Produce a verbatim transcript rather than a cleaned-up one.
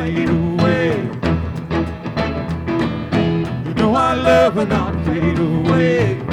fade away. You know our love will not fade away.